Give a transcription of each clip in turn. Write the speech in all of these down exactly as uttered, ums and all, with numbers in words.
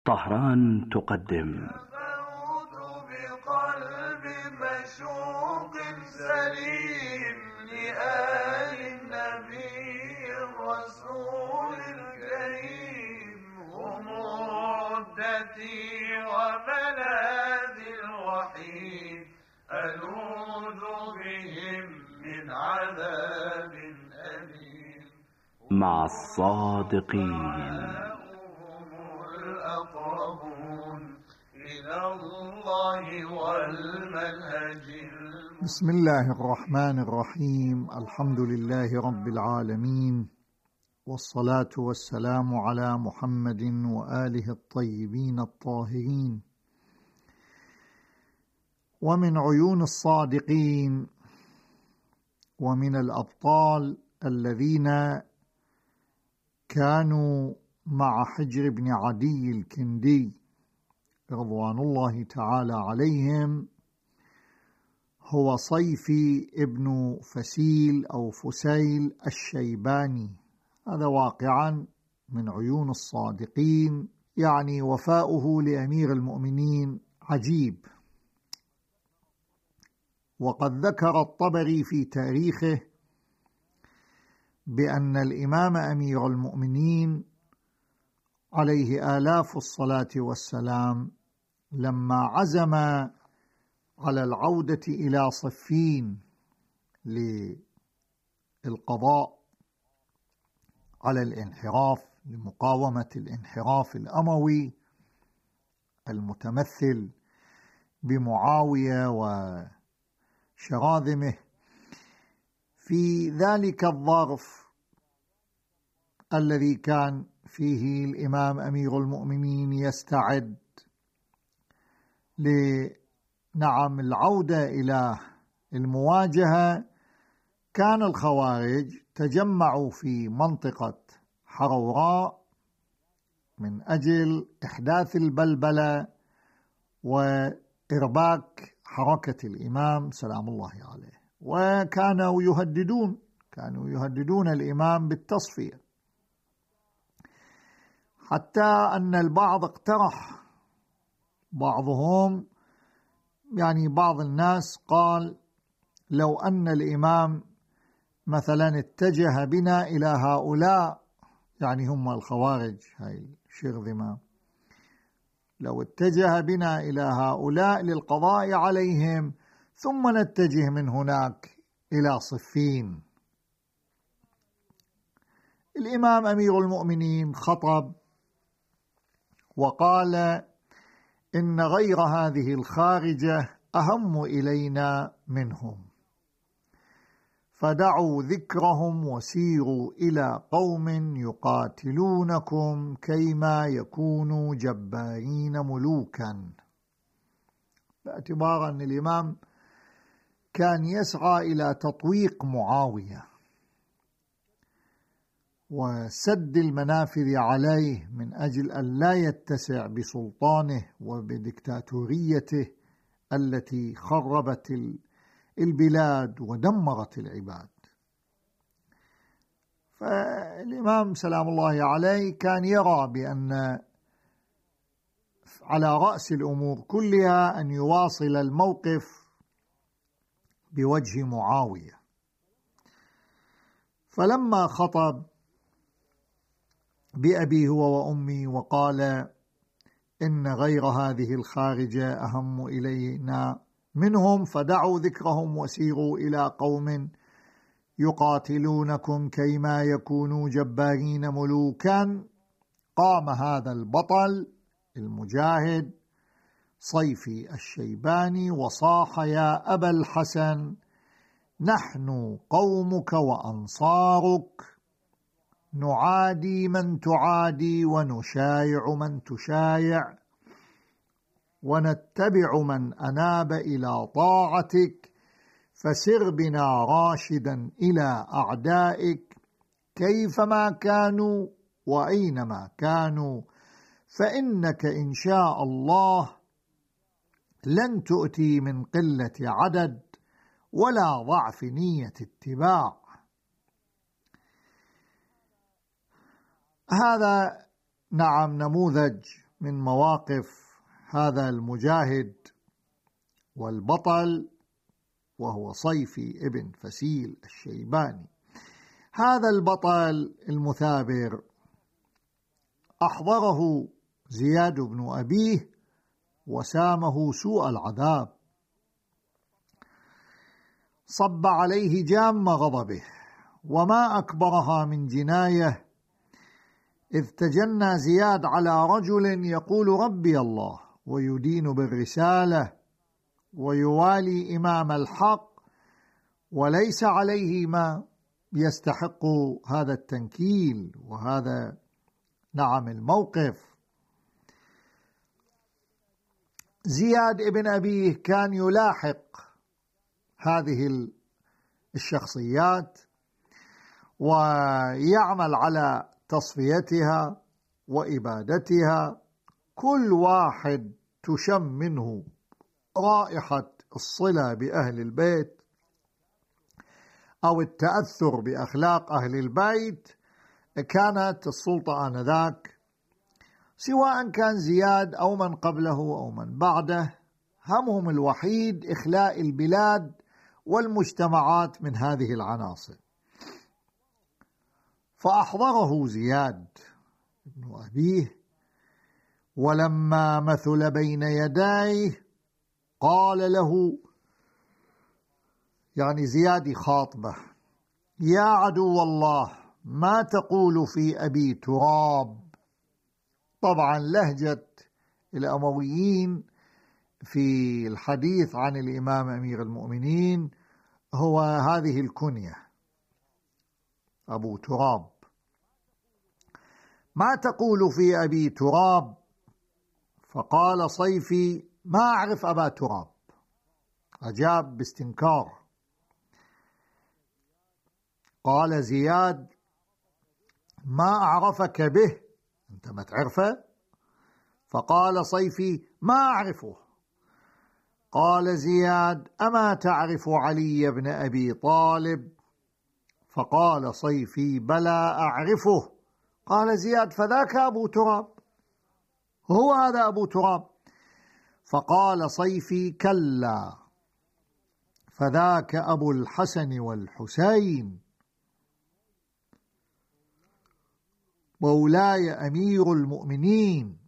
طهران تقدم فوت بقلب مشوق سليم لآل النبي الرسول الكريم، هم عدتي وملاذي الوحيد، ألوذ بهم من عذاب أليم. مع الصادقين الأقربون إلى الله والمنهج. بسم الله الرحمن الرحيم. الحمد لله رب العالمين، والصلاة والسلام على محمد وآله الطيبين الطاهرين. ومن عيون الصادقين ومن الأبطال الذين كانوا مع حجر بن عدي الكندي رضوان الله تعالى عليهم هو صيفي ابن فسيل أو فسيل الشيباني. هذا واقعا من عيون الصادقين، يعني وفاؤه لأمير المؤمنين عجيب. وقد ذكر الطبري في تاريخه بأن الإمام أمير المؤمنين عليه آلاف الصلاة والسلام لما عزم على العودة إلى صفين للقضاء على الانحراف، لمقاومة الانحراف الأموي المتمثل بمعاوية وشراذمه، في ذلك الظرف الذي كان فيه الإمام أمير المؤمنين يستعد لنعم العودة إلى المواجهة، كان الخوارج تجمعوا في منطقة حروراء من أجل إحداث البلبلة وإرباك حركة الإمام سلام الله عليه، وكانوا يهددون كانوا يهددون الإمام بالتصفية، حتى أن البعض اقترح، بعضهم يعني بعض الناس قال لو أن الإمام مثلا اتجه بنا إلى هؤلاء، يعني هم الخوارج هاي الشرذمة، لو اتجه بنا إلى هؤلاء للقضاء عليهم ثم نتجه من هناك إلى صفين. الإمام أمير المؤمنين خطب وقال إن غير هذه الخارجة أهم إلينا منهم، فدعوا ذكرهم وسيروا إلى قوم يقاتلونكم كيما يكونوا جبارين ملوكا، باعتبار أن الإمام كان يسعى إلى تطويق معاوية وسد المنافذ عليه من أجل أن لا يتسع بسلطانه وبدكتاتوريته التي خربت البلاد ودمرت العباد. فالإمام سلام الله عليه كان يرى بأن على رأس الأمور كلها أن يواصل الموقف بوجه معاوية. فلما خطب بأبي هو وأمي وقال إن غير هذه الخارجة أهم إلينا منهم، فدعوا ذكرهم وسيروا إلى قوم يقاتلونكم كيما يكونوا جبارين ملوكا، قام هذا البطل المجاهد صيفي الشيباني وصاح يا أبا الحسن، نحن قومك وأنصارك، نعادي من تعادي ونشايع من تشايع، ونتبع من أناب إلى طاعتك، فسر بنا راشدا إلى أعدائك كيفما كانوا وأينما كانوا، فإنك إن شاء الله لن تؤتي من قلة عدد ولا ضعف نية اتباع. هذا نعم نموذج من مواقف هذا المجاهد والبطل، وهو صيفي ابن فسيل الشيباني. هذا البطل المثابر أحضره زياد بن أبيه وسامه سوء العذاب، صب عليه جام غضبه، وما أكبرها من جناية، إذ تجنى زياد على رجل يقول ربي الله ويدين بالرسالة ويوالي إمام الحق، وليس عليه ما يستحق هذا التنكيل وهذا نعم الموقف. زياد ابن أبيه كان يلاحق هذه الشخصيات ويعمل على تصفيتها وإبادتها. كل واحد تشم منه رائحة الصلة بأهل البيت أو التأثر بأخلاق أهل البيت، كانت السلطة آنذاك، سواء كان زياد أو من قبله أو من بعده، همهم الوحيد إخلاء البلاد والمجتمعات من هذه العناصر. فأحضره زياد ابن أبيه، ولما مثل بين يديه قال له، يعني زياد خاطبه: يا عدو الله، ما تقول في أبي تراب؟ طبعا لهجة الأمويين في الحديث عن الإمام أمير المؤمنين هو هذه الكنية أبو تراب. ما تقول في أبي تراب؟ فقال صيفي: ما أعرف أبا تراب. أجاب باستنكار. قال زياد: ما أعرفك به، أنت ما تعرفه؟ فقال صيفي: ما أعرفه. قال زياد: أما تعرف علي بن أبي طالب؟ فقال صيفي: بلى أعرفه. قال زياد: فذاك أبو تراب، هو هذا أبو تراب. فقال صيفي: كلا، فذاك أبو الحسن والحسين، مولاي أمير المؤمنين.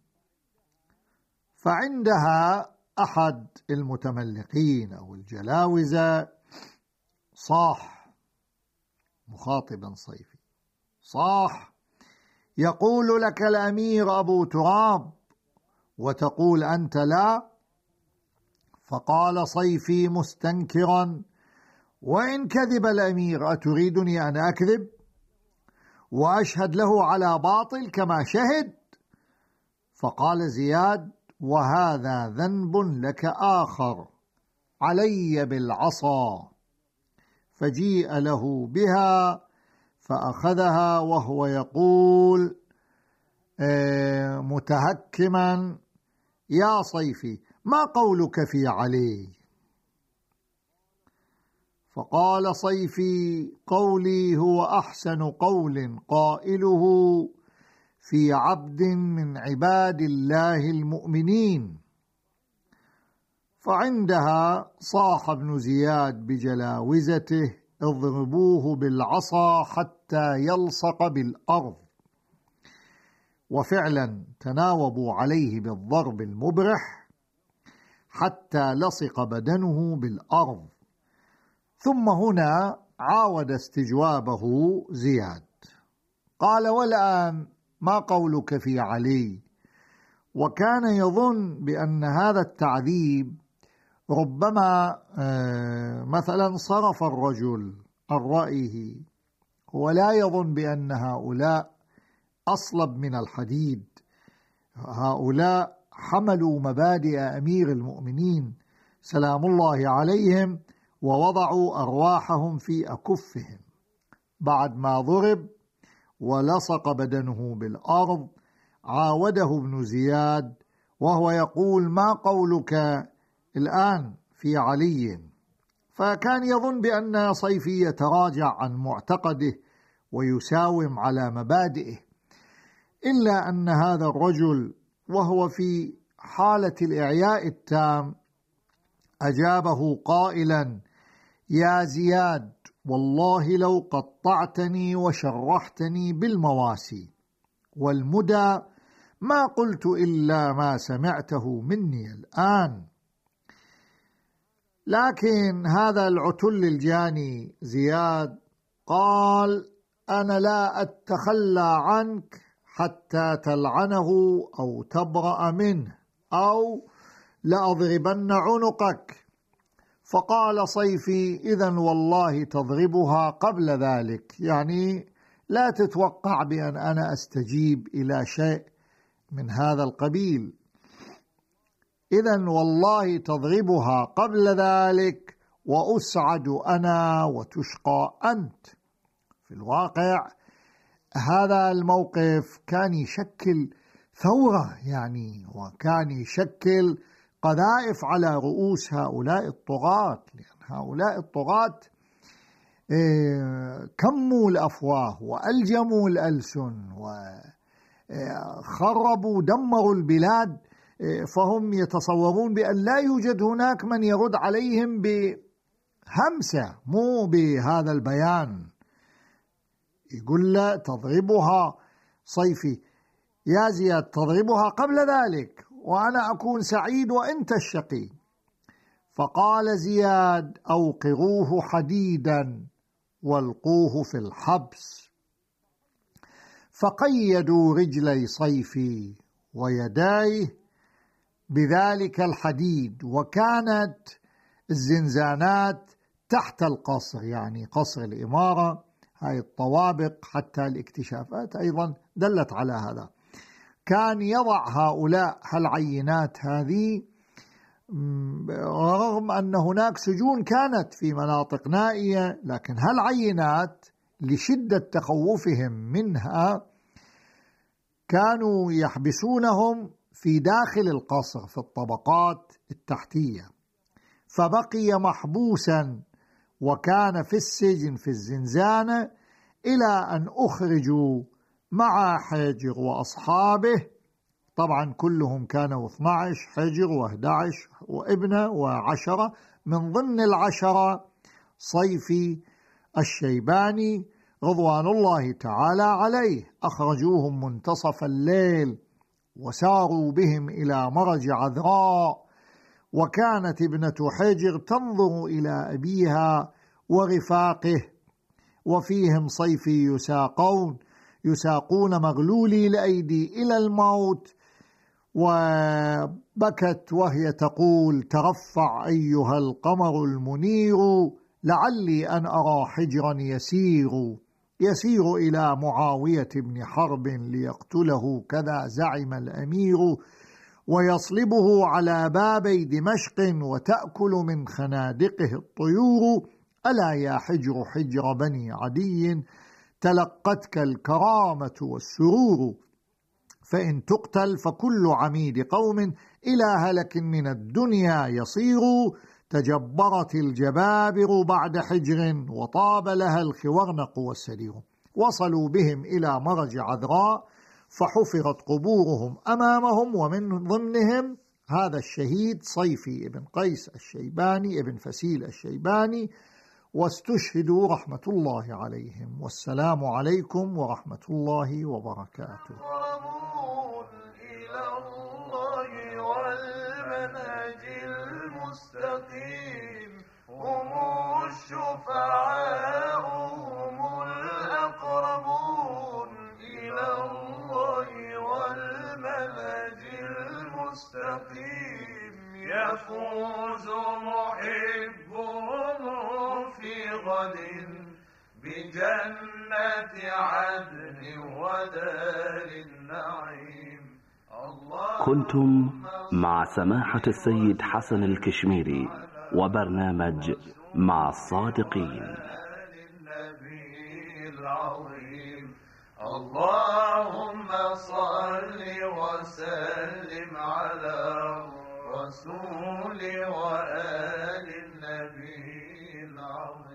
فعندها أحد المتملقين أو الجلاوزة صاح مخاطبا صيفي، صاح: يقول لك الأمير أبو تراب وتقول أنت لا؟ فقال صيفي مستنكرا: وإن كذب الأمير أتريدني أن أكذب وأشهد له على باطل كما شهد؟ فقال زياد: وهذا ذنب لك آخر، علي بالعصا. فجيء له بها فأخذها وهو يقول متهكما: يا صيفي، ما قولك في علي؟ فقال صيفي: قولي هو أحسن قول قائله في عبد من عباد الله المؤمنين. فعندها صاح ابن زياد بجلاوزته: اضربوه بالعصا حتى يلصق بالأرض. وفعلا تناوبوا عليه بالضرب المبرح حتى لصق بدنه بالأرض. ثم هنا عاود استجوابه زياد، قال: والآن ما قولك في علي؟ وكان يظن بأن هذا التعذيب ربما مثلا صرف الرجل عن رأيه، هو لا يظن بأن هؤلاء أصلب من الحديد، هؤلاء حملوا مبادئ أمير المؤمنين سلام الله عليهم ووضعوا أرواحهم في أكفهم. بعد ما ضرب ولصق بدنه بالأرض عاوده ابن زياد وهو يقول: ما قولك الآن في علي؟ فكان يظن بأن صيفي يتراجع عن معتقده ويساوم على مبادئه، إلا أن هذا الرجل وهو في حالة الإعياء التام أجابه قائلا: يا زياد، والله لو قطعتني وشرحتني بالمواسي والمدى ما قلت إلا ما سمعته مني الآن. لكن هذا العتل الجاني زياد قال: أنا لا أتخلى عنك حتى تلعنه أو تبرأ منه أو لأضربن عنقك. فقال صيفي: إذن والله تضربها قبل ذلك، يعني لا تتوقع بأن أنا أستجيب إلى شيء من هذا القبيل، إذن والله تضربها قبل ذلك وأسعد أنا وتشقى أنت. في الواقع هذا الموقف كان يشكل ثورة، يعني وكان يشكل قذائف على رؤوس هؤلاء الطغاة، لأن هؤلاء الطغاة كموا الأفواه وألجموا الألسن وخربوا دمروا البلاد، فهم يتصورون بأن لا يوجد هناك من يرد عليهم بهمسة، مو بهذا البيان. يقول له: تضربها صيفي يا زياد، تضربها قبل ذلك وأنا أكون سعيد وأنت الشقي. فقال زياد: أوقروه حديدا والقوه في الحبس. فقيدوا رجلي صيفي ويديه بذلك الحديد، وكانت الزنزانات تحت القصر، يعني قصر الإمارة، هاي الطوابق حتى الاكتشافات أيضا دلت على هذا. كان يضع هؤلاء هالعينات هذه، رغم أن هناك سجون كانت في مناطق نائية، لكن هالعينات لشدة تخوفهم منها كانوا يحبسونهم في داخل القصر في الطبقات التحتية. فبقي محبوسا وكان في السجن في الزنزانة إلى أن أخرجوا مع حجر وأصحابه. طبعا كلهم كانوا اثني عشر، حجر وأحد عشر وابنه وعشرة، من ضمن العشرة صيفي الشيباني رضوان الله تعالى عليه. أخرجوهم منتصف الليل وساروا بهم إلى مرج عذراء، وكانت ابنة حجر تنظر إلى أبيها ورفاقه، وفيهم صيفي يساقون يساقون مغلولي الأيدي إلى الموت. وبكت وهي تقول: ترفع أيها القمر المنير، لعلي أن أرى حجرا يسير يسير إلى معاوية بن حرب ليقتله، كذا زعم الأمير، ويصلبه على بابي دمشق وتأكل من خنادقه الطيور. ألا يا حجر حجر بني عدي، تلقتك الكرامة والسرور، فإن تقتل فكل عميد قوم إلى هلك من الدنيا يصير. تجبرت الجبابر بعد حجر، وطاب لها الخورنق والسدير. وصلوا بهم إلى مرج عذراء فحفرت قبورهم أمامهم، ومن ضمنهم هذا الشهيد صيفي ابن قيس الشيباني ابن فسيل الشيباني، واستشهدوا رحمة الله عليهم. والسلام عليكم ورحمة الله وبركاته. إلى الله والمنهج المستقيم، هم الشفعاء هم الأقربون. إلى الله والمنهج المستقيم، يفوز محبهم في غد بجنة عدن ودار النعيم. كنتم مع سماحة السيد حسن الكشميري وبرنامج مع الصادقين. اللهم صل وسلم على الرسول وآل النبي العظيم.